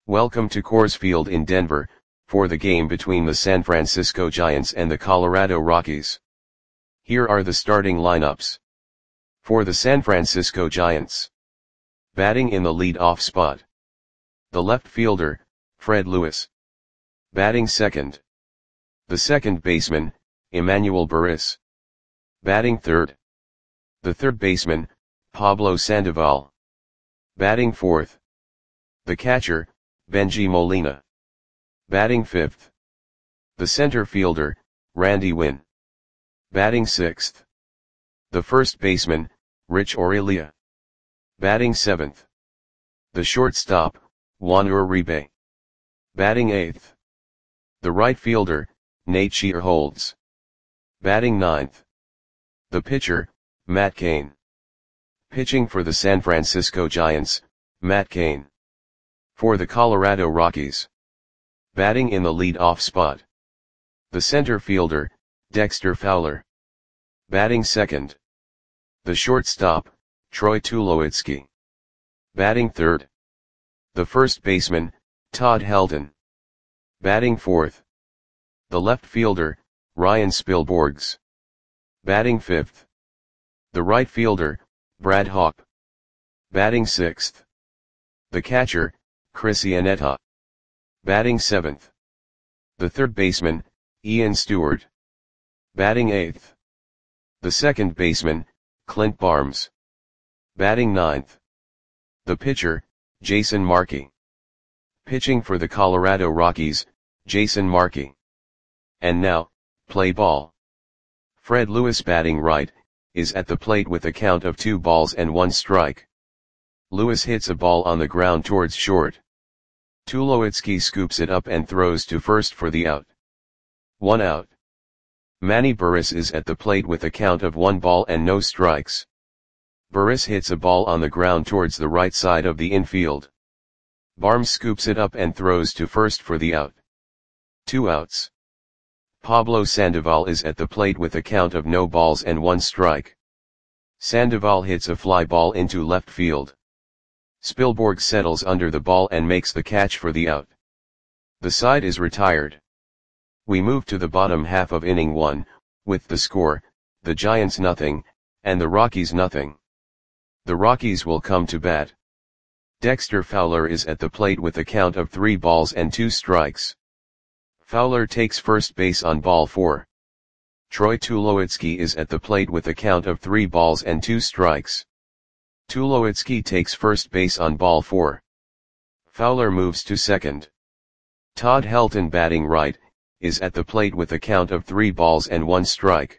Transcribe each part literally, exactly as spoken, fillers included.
Welcome to Coors Field in Denver, for the game between the San Francisco Giants and the Colorado Rockies. Here are the starting lineups. For the San Francisco Giants. Batting in the lead-off spot. The left fielder, Fred Lewis. Batting second. The second baseman, Emmanuel Burris. Batting third. The third baseman, Pablo Sandoval. Batting fourth. The catcher, Bengie Molina. Batting fifth. The center fielder, Randy Winn. Batting sixth. The first baseman, Rich Aurelia. Batting seventh. The shortstop, Juan Uribe. Batting eighth. The right fielder, Nate Shearholtz. Batting ninth. The pitcher, Matt Cain. Pitching for the San Francisco Giants, Matt Cain. For the Colorado Rockies. Batting in the lead-off spot. The center fielder, Dexter Fowler. Batting second. The shortstop, Troy Tulowitzki. Batting third. The first baseman, Todd Helton. Batting fourth. The left fielder, Ryan Spilborghs. Batting fifth. The right fielder, Brad Hawpe. Batting sixth. The catcher, Chris Iannetta. Batting seventh. The third baseman, Ian Stewart. Batting eighth. The second baseman, Clint Barnes. Batting ninth. The pitcher, Jason Markey. Pitching for the Colorado Rockies, Jason Markey. And now, play ball. Fred Lewis batting right, is at the plate with a count of two balls and one strike. Lewis hits a ball on the ground towards short. Tulowitzki scoops it up and throws to first for the out. One out. Manny Burris is at the plate with a count of one ball and no strikes. Burris hits a ball on the ground towards the right side of the infield. Barnes scoops it up and throws to first for the out. Two outs. Pablo Sandoval is at the plate with a count of no balls and one strike. Sandoval hits a fly ball into left field. Spilborghs settles under the ball and makes the catch for the out. The side is retired. We move to the bottom half of inning one, with the score, the Giants nothing, and the Rockies nothing. The Rockies will come to bat. Dexter Fowler is at the plate with a count of three balls and two strikes. Fowler takes first base on ball four. Troy Tulowitzki is at the plate with a count of three balls and two strikes. Tulowitzki takes first base on ball four. Fowler moves to second. Todd Helton batting right, is at the plate with a count of three balls and one strike.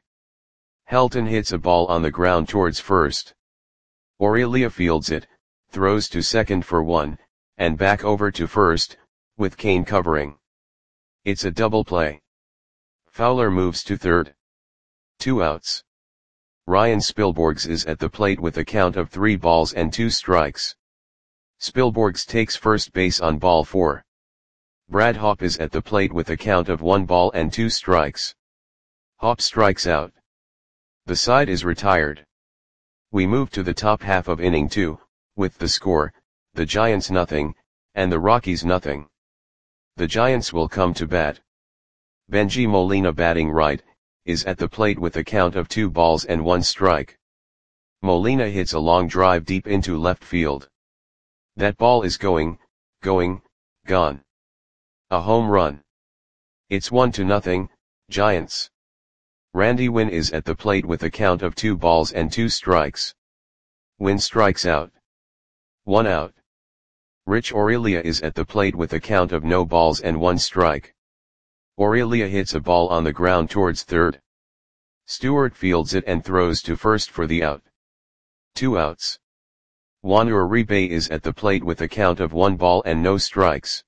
Helton hits a ball on the ground towards first. Aurelia fields it, throws to second for one, and back over to first, with Cain covering. It's a double play. Fowler moves to third. Two outs. Ryan Spilborghs is at the plate with a count of three balls and two strikes. Spilborghs takes first base on ball four. Brad Hawpe is at the plate with a count of one ball and two strikes. Hawpe strikes out. The side is retired. We move to the top half of inning two, with the score, the Giants nothing, and the Rockies nothing. The Giants will come to bat. Bengie Molina batting right, is at the plate with a count of two balls and one strike. Molina hits a long drive deep into left field. That ball is going, going, gone. A home run. It's one to nothing, Giants. Randy Winn is at the plate with a count of two balls and two strikes. Winn strikes out. One out. Rich Aurelia is at the plate with a count of no balls and one strike. Aurelia hits a ball on the ground towards third. Stewart fields it and throws to first for the out. Two outs. Juan Uribe is at the plate with a count of one ball and no strikes.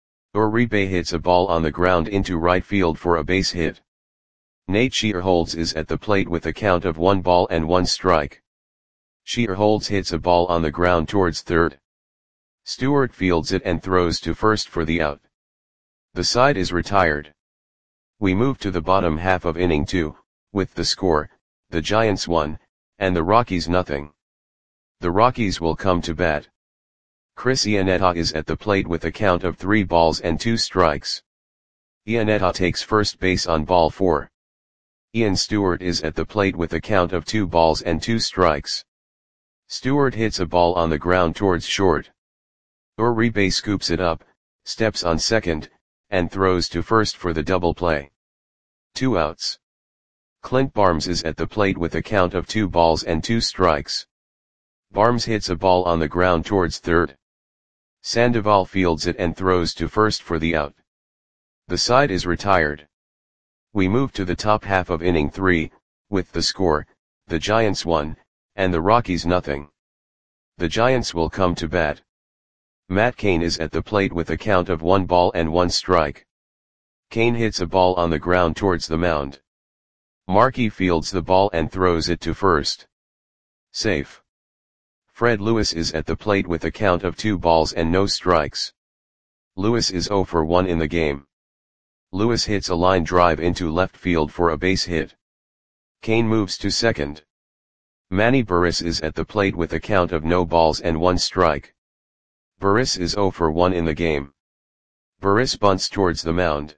Uribe hits a ball on the ground into right field for a base hit. Nate Shearholtz is at the plate with a count of one ball and one strike. Shearholtz hits a ball on the ground towards third. Stewart fields it and throws to first for the out. The side is retired. We move to the bottom half of inning two, with the score, the Giants one, and the Rockies nothing. The Rockies will come to bat. Chris Iannetta is at the plate with a count of three balls and two strikes. Iannetta takes first base on ball four. Ian Stewart is at the plate with a count of two balls and two strikes. Stewart hits a ball on the ground towards short. Uribe scoops it up, steps on second, and throws to first for the double play. Two outs. Clint Barnes is at the plate with a count of two balls and two strikes. Barnes hits a ball on the ground towards third. Sandoval fields it and throws to first for the out. The side is retired. We move to the top half of inning three, with the score, the Giants one, and the Rockies nothing. The Giants will come to bat. Matt Cain is at the plate with a count of one ball and one strike. Cain hits a ball on the ground towards the mound. Markey fields the ball and throws it to first. Safe. Fred Lewis is at the plate with a count of two balls and no strikes. Lewis is zero for one in the game. Lewis hits a line drive into left field for a base hit. Cain moves to second. Manny Burris is at the plate with a count of no balls and one strike. Burris is zero for one in the game. Burris bunts towards the mound.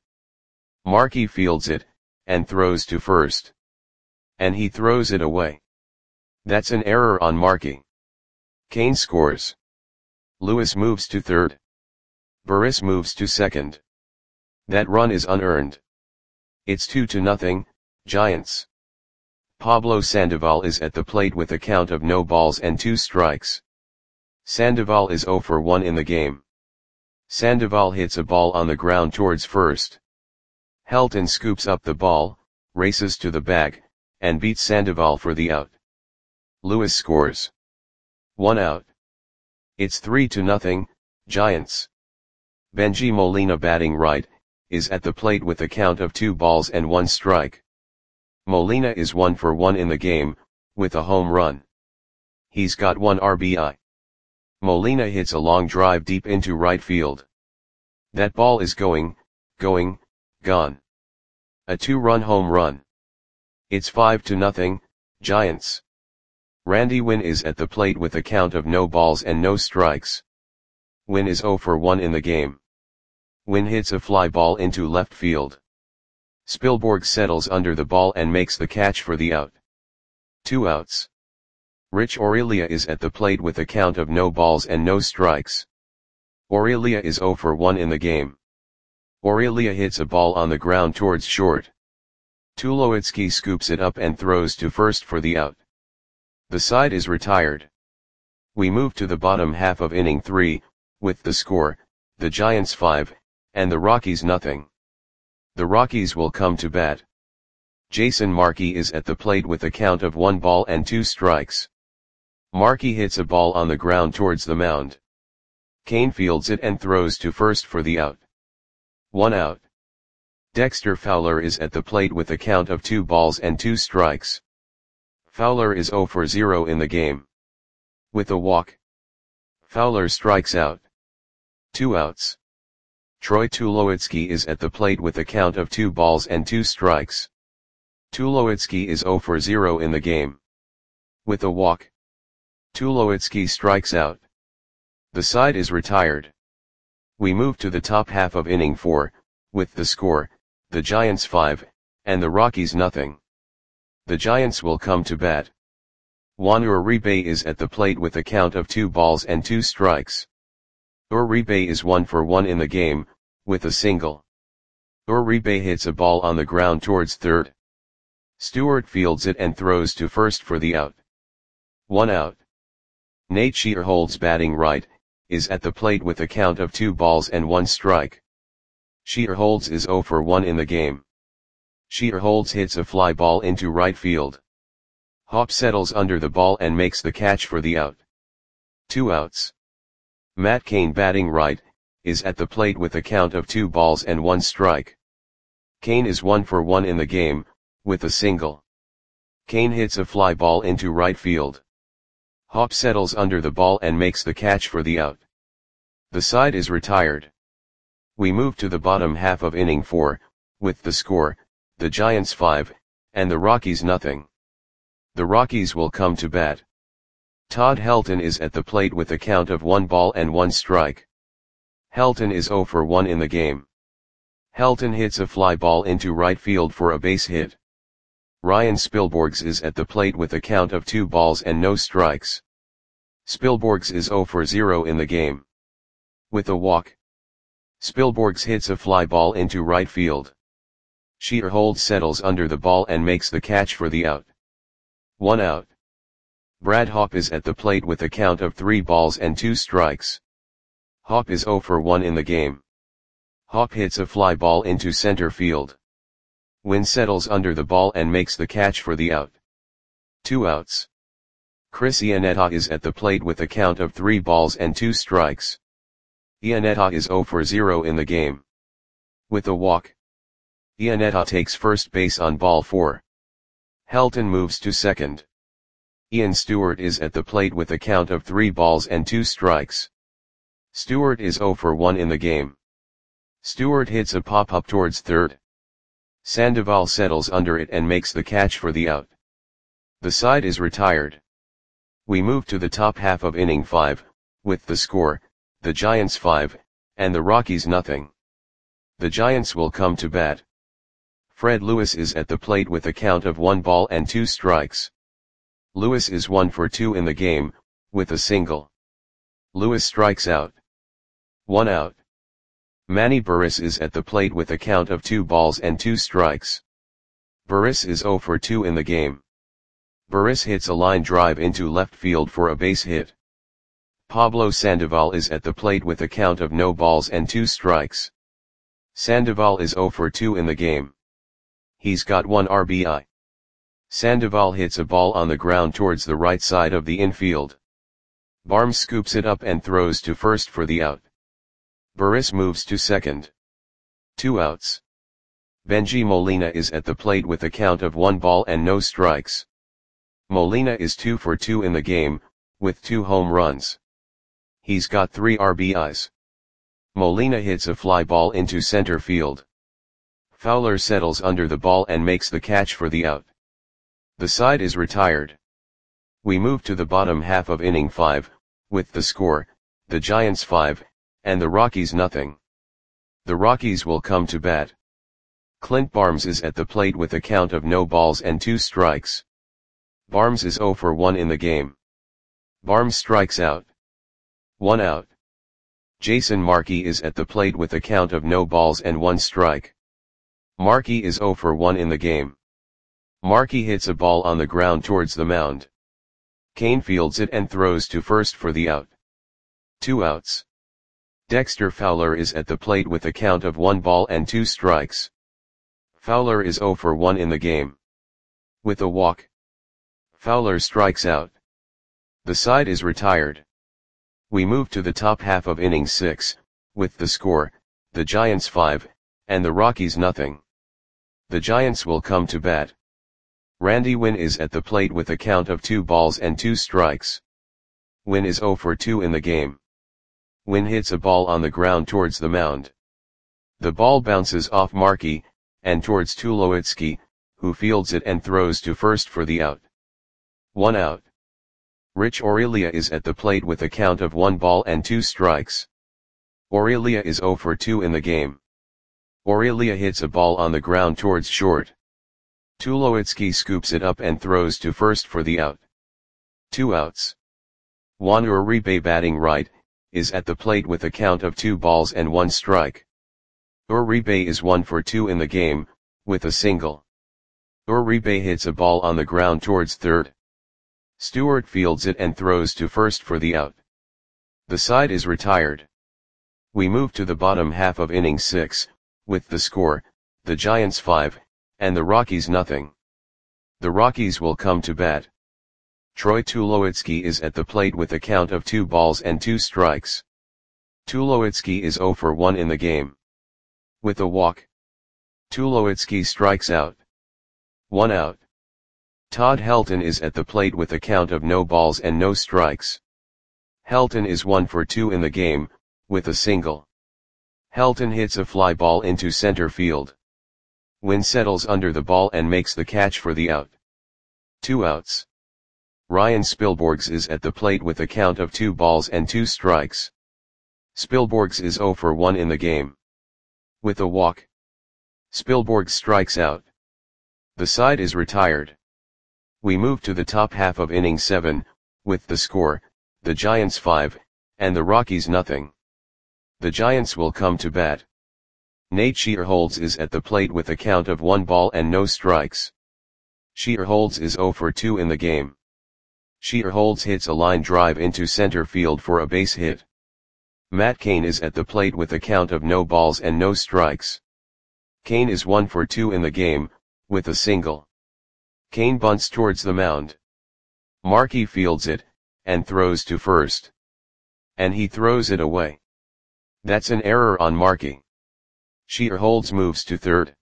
Markey fields it, and throws to first. And he throws it away. That's an error on Markey. Cain scores. Lewis moves to third. Burris moves to second. That run is unearned. It's two to nothing, Giants. Pablo Sandoval is at the plate with a count of no balls and two strikes. Sandoval is zero for one in the game. Sandoval hits a ball on the ground towards first. Helton scoops up the ball, races to the bag, and beats Sandoval for the out. Lewis scores. One out. It's three to nothing, Giants. Benji Molina batting right, is at the plate with a count of two balls and one strike. Molina is one for one in the game, with a home run. He's got one R B I. Molina hits a long drive deep into right field. That ball is going, going, gone. A two-run home run. It's five to nothing, Giants. Randy Winn is at the plate with a count of no balls and no strikes. Winn is zero for one in the game. Winn hits a fly ball into left field. Spielborg settles under the ball and makes the catch for the out. Two outs. Rich Aurelia is at the plate with a count of no balls and no strikes. Aurelia is zero for one in the game. Aurelia hits a ball on the ground towards short. Tulowitzki scoops it up and throws to first for the out. The side is retired. We move to the bottom half of inning three, with the score, the Giants five, and the Rockies nothing. The Rockies will come to bat. Jason Markey is at the plate with a count of one ball and two strikes. Markey hits a ball on the ground towards the mound. Cain fields it and throws to first for the out. One out. Dexter Fowler is at the plate with a count of two balls and two strikes. Fowler is zero for zero in the game. With a walk. Fowler strikes out. Two outs. Troy Tulowitzki is at the plate with a count of two balls and two strikes. Tulowitzki is zero for zero in the game. With a walk. Tulowitzki strikes out. The side is retired. We move to the top half of inning four, with the score, the Giants five, and the Rockies nothing. The Giants will come to bat. Juan Uribe is at the plate with a count of two balls and two strikes. Uribe is one for one in the game, with a single. Uribe hits a ball on the ground towards third. Stewart fields it and throws to first for the out. One out. Nate Shearholtz batting right, is at the plate with a count of two balls and one strike. Shearholtz is zero for one in the game. Shearholtz hits a fly ball into right field. Hop settles under the ball and makes the catch for the out. Two outs. Matt Cain batting right, is at the plate with a count of two balls and one strike. Cain is one for one in the game, with a single. Cain hits a fly ball into right field. Hop settles under the ball and makes the catch for the out. The side is retired. We move to the bottom half of inning four, with the score, the Giants five, and the Rockies nothing. The Rockies will come to bat. Todd Helton is at the plate with a count of one ball and one strike. Helton is zero for one in the game. Helton hits a fly ball into right field for a base hit. Ryan Spilborghs is at the plate with a count of two balls and no strikes. Spilborghs is zero for zero in the game. With a walk, Spilborghs hits a fly ball into right field. Shearhold settles under the ball and makes the catch for the out. One out. Brad Hawpe is at the plate with a count of three balls and two strikes. Hawpe is zero for one in the game. Hawpe hits a fly ball into center field. Wynn settles under the ball and makes the catch for the out. Two outs. Chris Iannetta is at the plate with a count of three balls and two strikes. Iannetta is zero for zero in the game. With a walk, Iannetta takes first base on ball four. Helton moves to second. Ian Stewart is at the plate with a count of three balls and two strikes. Stewart is zero for one in the game. Stewart hits a pop-up towards third. Sandoval settles under it and makes the catch for the out. The side is retired. We move to the top half of inning five, with the score, the Giants five, and the Rockies nothing. The Giants will come to bat. Fred Lewis is at the plate with a count of one ball and two strikes. Lewis is one for two in the game, with a single. Lewis strikes out. One out. Manny Burris is at the plate with a count of two balls and two strikes. Burris is zero for two in the game. Burris hits a line drive into left field for a base hit. Pablo Sandoval is at the plate with a count of no balls and two strikes. Sandoval is zero for two in the game. He's got one R B I. Sandoval hits a ball on the ground towards the right side of the infield. Barnes scoops it up and throws to first for the out. Burris moves to second. Two outs. Benji Molina is at the plate with a count of one ball and no strikes. Molina is two for two in the game, with two home runs. He's got three R B Is. Molina hits a fly ball into center field. Fowler settles under the ball and makes the catch for the out. The side is retired. We move to the bottom half of inning five, with the score, the Giants five, and the Rockies nothing. The Rockies will come to bat. Clint Barnes is at the plate with a count of no balls and two strikes. Barnes is zero for one in the game. Barnes strikes out. One out. Jason Markey is at the plate with a count of no balls and one strike. Markey is zero for one in the game. Markey hits a ball on the ground towards the mound. Kane fields it and throws to first for the out. Two outs. Dexter Fowler is at the plate with a count of one ball and two strikes. Fowler is zero for one in the game. With a walk, Fowler strikes out. The side is retired. We move to the top half of inning six, with the score, the Giants five, and the Rockies nothing. The Giants will come to bat. Randy Wynn is at the plate with a count of two balls and two strikes. Wynn is zero for two in the game. Wynn hits a ball on the ground towards the mound. The ball bounces off Markey, and towards Tulowitzki, who fields it and throws to first for the out. One out. Rich Aurelia is at the plate with a count of one ball and two strikes. Aurelia is zero for two in the game. Aurelia hits a ball on the ground towards short. Tulowitzki scoops it up and throws to first for the out. Two outs. Juan Uribe, batting right, is at the plate with a count of two balls and one strike. Uribe is one for two in the game, with a single. Uribe hits a ball on the ground towards third. Stewart fields it and throws to first for the out. The side is retired. We move to the bottom half of inning six, with the score, the Giants five, and the Rockies nothing. The Rockies will come to bat. Troy Tulowitzki is at the plate with a count of two balls and two strikes. Tulowitzki is zero for one in the game. With a walk, Tulowitzki strikes out. One out. Todd Helton is at the plate with a count of no balls and no strikes. Helton is one for two in the game, with a single. Helton hits a fly ball into center field. Wynn settles under the ball and makes the catch for the out. Two outs. Ryan Spilborghs is at the plate with a count of two balls and two strikes. Spilborghs is zero for one in the game. With a walk, Spilborghs strikes out. The side is retired. We move to the top half of inning seven, with the score, the Giants five, and the Rockies nothing. The Giants will come to bat. Nate Scheerholz is at the plate with a count of one ball and no strikes. Scheerholz is zero for two in the game. Scheerholz hits a line drive into center field for a base hit. Matt Cain is at the plate with a count of no balls and no strikes. Cain is one for two in the game, with a single. Cain bunts towards the mound. Markey fields it, and throws to first. And he throws it away. That's an error on Markey. Scheerholz moves to third.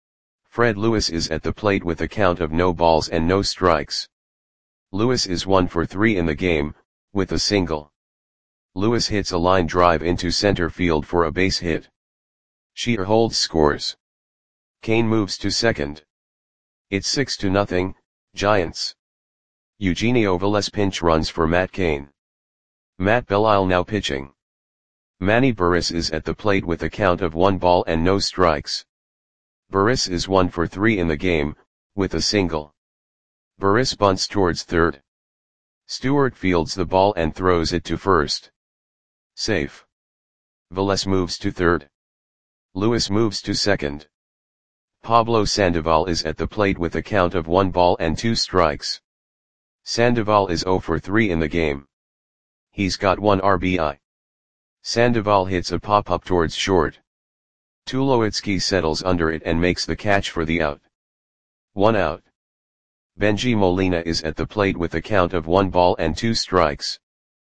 Fred Lewis is at the plate with a count of no balls and no strikes. Lewis is one for three in the game, with a single. Lewis hits a line drive into center field for a base hit. Scheerholz scores. Cain moves to second. It's six to nothing, Giants. Eugenio Velez pinch runs for Matt Cain. Matt Belisle now pitching. Manny Burris is at the plate with a count of one ball and no strikes. Burris is one for three in the game, with a single. Burris bunts towards third. Stewart fields the ball and throws it to first. Safe. Velez moves to third. Lewis moves to second. Pablo Sandoval is at the plate with a count of one ball and two strikes. Sandoval is zero for three in the game. He's got one R B I. Sandoval hits a pop-up towards short. Tulowitzki settles under it and makes the catch for the out. One out. Benji Molina is at the plate with a count of one ball and two strikes.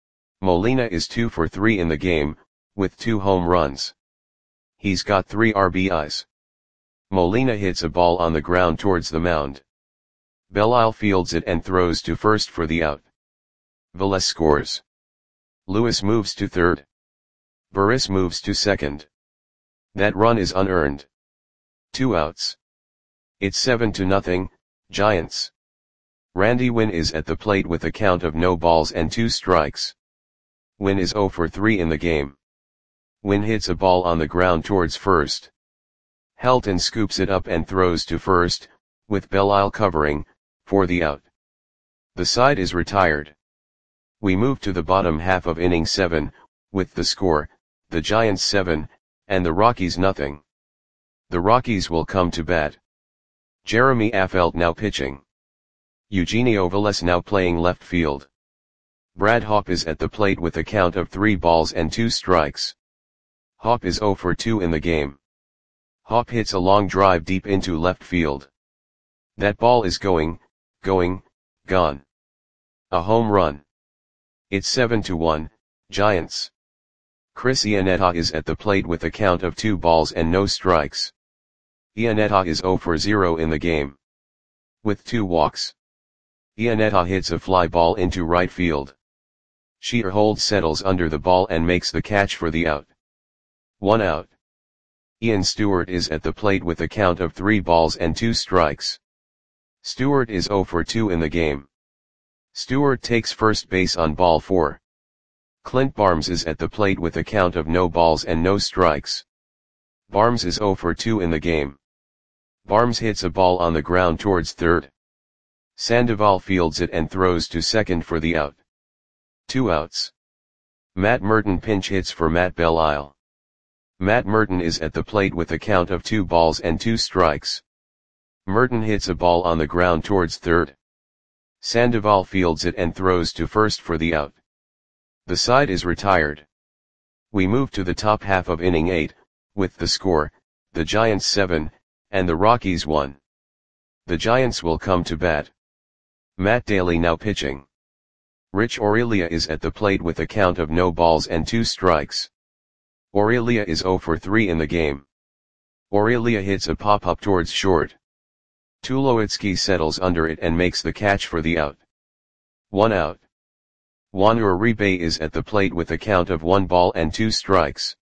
Molina is two for three in the game, with two home runs. He's got three R B Is. Molina hits a ball on the ground towards the mound. Belisle fields it and throws to first for the out. Velez scores. Lewis moves to third. Burris moves to second. That run is unearned. Two outs. It's seven to nothing, Giants. Randy Winn is at the plate with a count of no balls and two strikes. Winn is zero for three in the game. Winn hits a ball on the ground towards first. Helton scoops it up and throws to first, with Belisle covering, for the out. The side is retired. We move to the bottom half of inning seven, with the score, the Giants seven, and the Rockies nothing. The Rockies will come to bat. Jeremy Affeldt now pitching. Eugenio Velez now playing left field. Brad Hawpe is at the plate with a count of three balls and two strikes. Hawpe is zero for two in the game. Hawpe hits a long drive deep into left field. That ball is going, going, gone. A home run. It's seven to one, Giants. Chris Iannetta is at the plate with a count of two balls and no strikes. Iannetta is zero for zero in the game. With two walks. Iannetta hits a fly ball into right field. Scheerholz settles under the ball and makes the catch for the out. One out. Ian Stewart is at the plate with a count of three balls and two strikes. Stewart is zero for two in the game. Stewart takes first base on ball four. Clint Barnes is at the plate with a count of no balls and no strikes. Barnes is zero for two in the game. Barnes hits a ball on the ground towards third. Sandoval fields it and throws to second for the out. Two outs. Matt Merton pinch hits for Matt Belisle. Matt Merton is at the plate with a count of two balls and two strikes. Merton hits a ball on the ground towards third. Sandoval fields it and throws to first for the out. The side is retired. We move to the top half of inning eight, with the score, the Giants seven, and the Rockies one. The Giants will come to bat. Matt Daly now pitching. Rich Aurelia is at the plate with a count of no balls and two strikes. Aurelia is zero for three in the game. Aurelia hits a pop-up towards short. Tulowitzki settles under it and makes the catch for the out. One out. Juan Uribe is at the plate with a count of one ball and two strikes.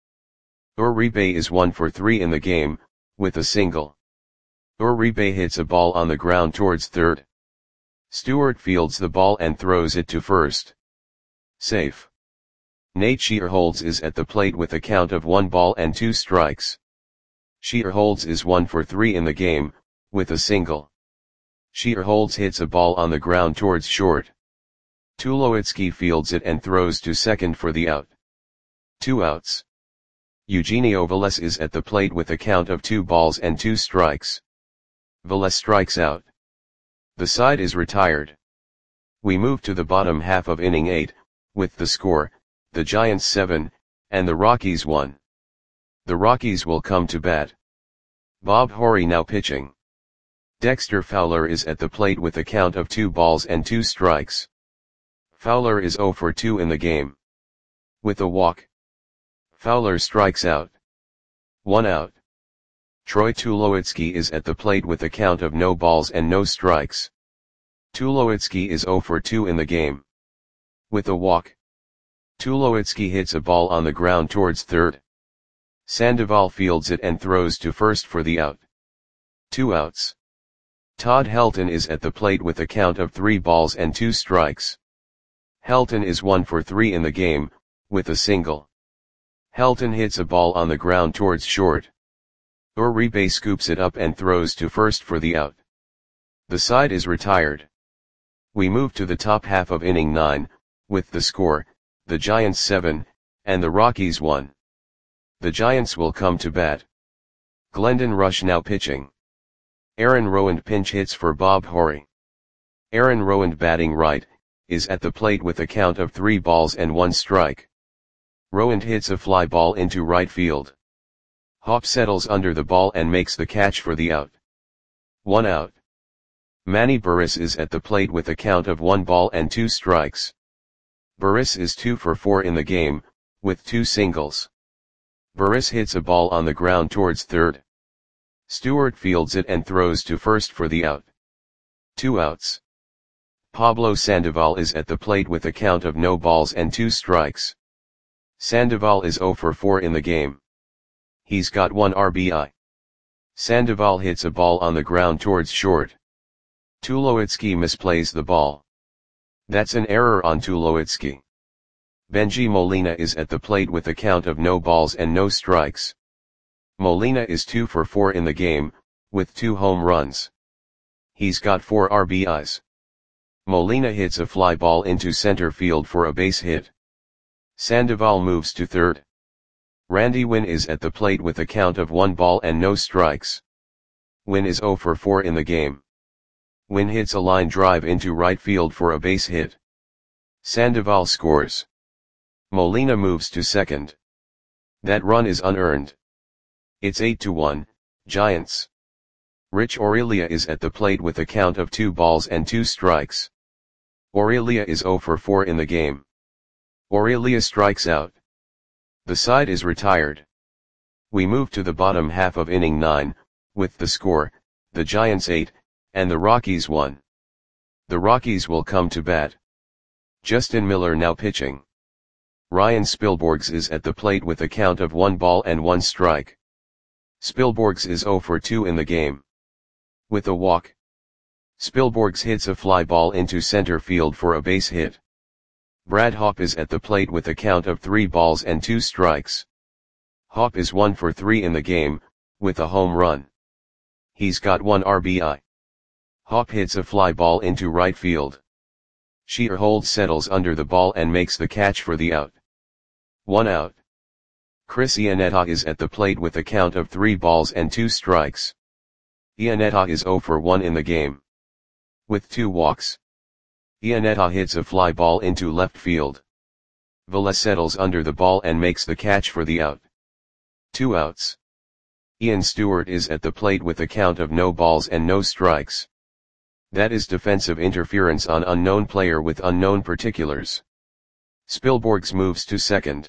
Uribe is one for three in the game, with a single. Uribe hits a ball on the ground towards third. Stewart fields the ball and throws it to first. Safe. Nate Shearholds is at the plate with a count of one ball and two strikes. Shearholds is one for three in the game, with a single. Shearholds hits a ball on the ground towards short. Tulowitzki fields it and throws to second for the out. Two outs. Eugenio Velez is at the plate with a count of two balls and two strikes. Velez strikes out. The side is retired. We move to the bottom half of inning eight, with the score, the Giants seven, and the Rockies one. The Rockies will come to bat. Bob Horry now pitching. Dexter Fowler is at the plate with a count of two balls and two strikes. Fowler is oh for two in the game. With a walk. Fowler strikes out. One out. Troy Tulowitzki is at the plate with a count of no balls and no strikes. Tulowitzki is oh for two in the game. With a walk. Tulowitzki hits a ball on the ground towards third. Sandoval fields it and throws to first for the out. Two outs. Todd Helton is at the plate with a count of three balls and two strikes. Helton is one for three in the game, with a single. Helton hits a ball on the ground towards short. Uribe scoops it up and throws to first for the out. The side is retired. We move to the top half of inning nine, with the score, the Giants seven, and the Rockies one. The Giants will come to bat. Glendon Rush now pitching. Aaron Rowand pinch hits for Bob Horry. Aaron Rowand batting right, is at the plate with a count of three balls and one strike. Rowand hits a fly ball into right field. Hop settles under the ball and makes the catch for the out. One out. Manny Burris is at the plate with a count of one ball and two strikes. Burris is two for four in the game, with two singles. Burris hits a ball on the ground towards third. Stewart fields it and throws to first for the out. Two outs. Pablo Sandoval is at the plate with a count of no balls and two strikes. Sandoval is oh for four in the game. He's got one R B I. Sandoval hits a ball on the ground towards short. Tulowitzki misplays the ball. That's an error on Tulowitzki. Benji Molina is at the plate with a count of no balls and no strikes. Molina is two for four in the game, with two home runs. He's got four R B Is. Molina hits a fly ball into center field for a base hit. Sandoval moves to third. Randy Winn is at the plate with a count of one ball and no strikes. Winn is oh for four in the game. Winn hits a line drive into right field for a base hit. Sandoval scores. Molina moves to second. That run is unearned. It's eight to one, Giants. Rich Aurelia is at the plate with a count of two balls and two strikes. Aurelia is oh for four in the game. Aurelia strikes out. The side is retired. We move to the bottom half of inning nine, with the score, the Giants eight, and the Rockies one. The Rockies will come to bat. Justin Miller now pitching. Ryan Spilborghs is at the plate with a count of one ball and one strike. Spilborghs is oh for two in the game. With a walk. Spilborghs hits a fly ball into center field for a base hit. Brad Hawpe is at the plate with a count of three balls and two strikes. Hawpe is one for three in the game, with a home run. He's got one R B I. Hawpe hits a fly ball into right field. Shearholds settles under the ball and makes the catch for the out. One out. Chris Iannetta is at the plate with a count of three balls and two strikes. Iannetta is oh for one in the game. With two walks. Iannetta hits a fly ball into left field. Velez settles under the ball and makes the catch for the out. Two outs. Ian Stewart is at the plate with a count of no balls and no strikes. That is defensive interference on unknown player with unknown particulars. Spilborghs moves to second.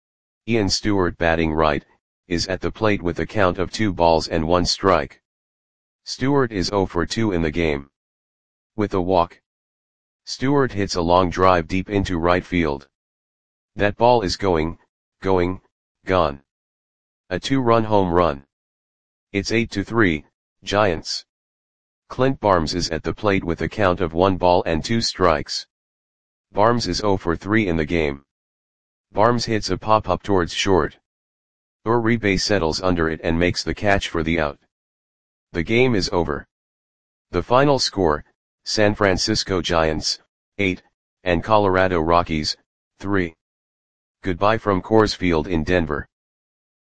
Ian Stewart batting right, is at the plate with a count of two balls and one strike. Stewart is oh for two in the game. With a walk. Stewart hits a long drive deep into right field. That ball is going, going, gone. A two-run home run. It's eight to three, Giants. Clint Barnes is at the plate with a count of one ball and two strikes. Barnes is zero for three in the game. Barnes hits a pop-up towards short. Uribe settles under it and makes the catch for the out. The game is over. The final score, San Francisco Giants, eight, and Colorado Rockies, three. Goodbye from Coors Field in Denver.